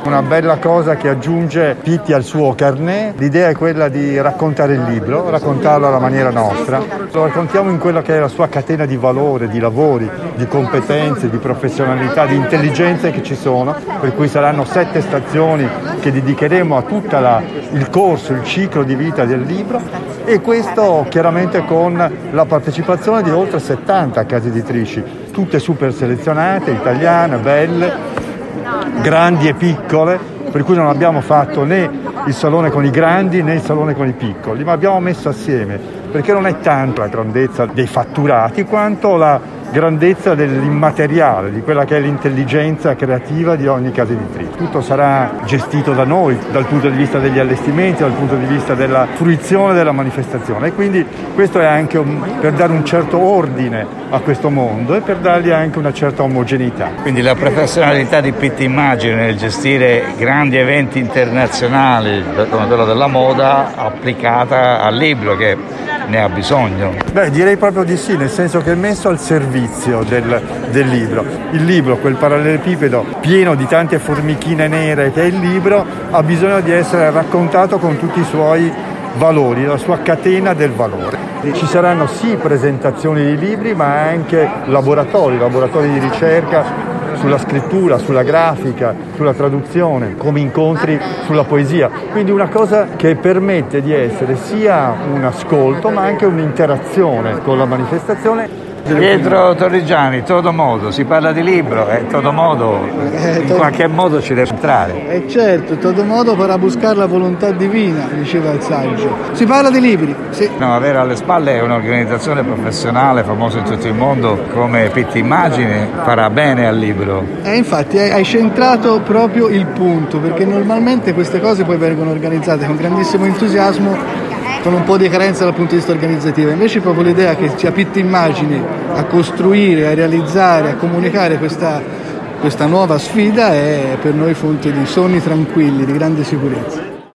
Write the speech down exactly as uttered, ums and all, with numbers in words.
Una bella cosa che aggiunge Pitti al suo carnet. L'idea è quella di raccontare il libro, raccontarlo alla maniera nostra. Lo raccontiamo in quella che è la sua catena di valore, di lavori, di competenze, di professionalità, di intelligenze che ci sono, per cui saranno sette stazioni che dedicheremo a tutto il corso, il ciclo di vita del libro, e questo chiaramente con la partecipazione di oltre settanta case editrici, tutte super selezionate, italiane, belle, grandi e piccole, per cui non abbiamo fatto né il salone con i grandi né il salone con i piccoli, ma abbiamo messo assieme, perché non è tanto la grandezza dei fatturati quanto la grandezza dell'immateriale, di quella che è l'intelligenza creativa di ogni casa editrice. Tutto sarà gestito da noi dal punto di vista degli allestimenti, dal punto di vista della fruizione della manifestazione, e quindi questo è anche un, per dare un certo ordine a questo mondo e per dargli anche una certa omogeneità. Quindi la professionalità di Pitti Immagine nel gestire grandi eventi internazionali come quello della moda applicata al libro, che ne ha bisogno. Beh, direi proprio di sì, nel senso che è messo al servizio del, del libro. Il libro, quel parallelepipedo pieno di tante formichine nere che è il libro, ha bisogno di essere raccontato con tutti i suoi valori, la sua catena del valore. Ci saranno sì presentazioni di libri, ma anche laboratori, laboratori di ricerca sulla scrittura, sulla grafica, sulla traduzione, come incontri sulla poesia. Quindi una cosa che permette di essere sia un ascolto ma anche un'interazione con la manifestazione. Pietro Torrigiani, Todomodo, si parla di libro e eh, Todomodo eh, in to- qualche modo ci deve entrare. Eh certo, Todomodo farà buscare la volontà divina, diceva il saggio. Si parla di libri, sì. No, avere alle spalle un'organizzazione professionale famosa in tutto il mondo come Pitti Immagine farà bene al libro. E eh, infatti hai centrato proprio il punto, perché normalmente queste cose poi vengono organizzate con grandissimo entusiasmo, con un po' di carenza dal punto di vista organizzativo. Invece proprio l'idea che sia Pitti Immagine a costruire, a realizzare, a comunicare questa, questa nuova sfida è per noi fonte di sonni tranquilli, di grande sicurezza.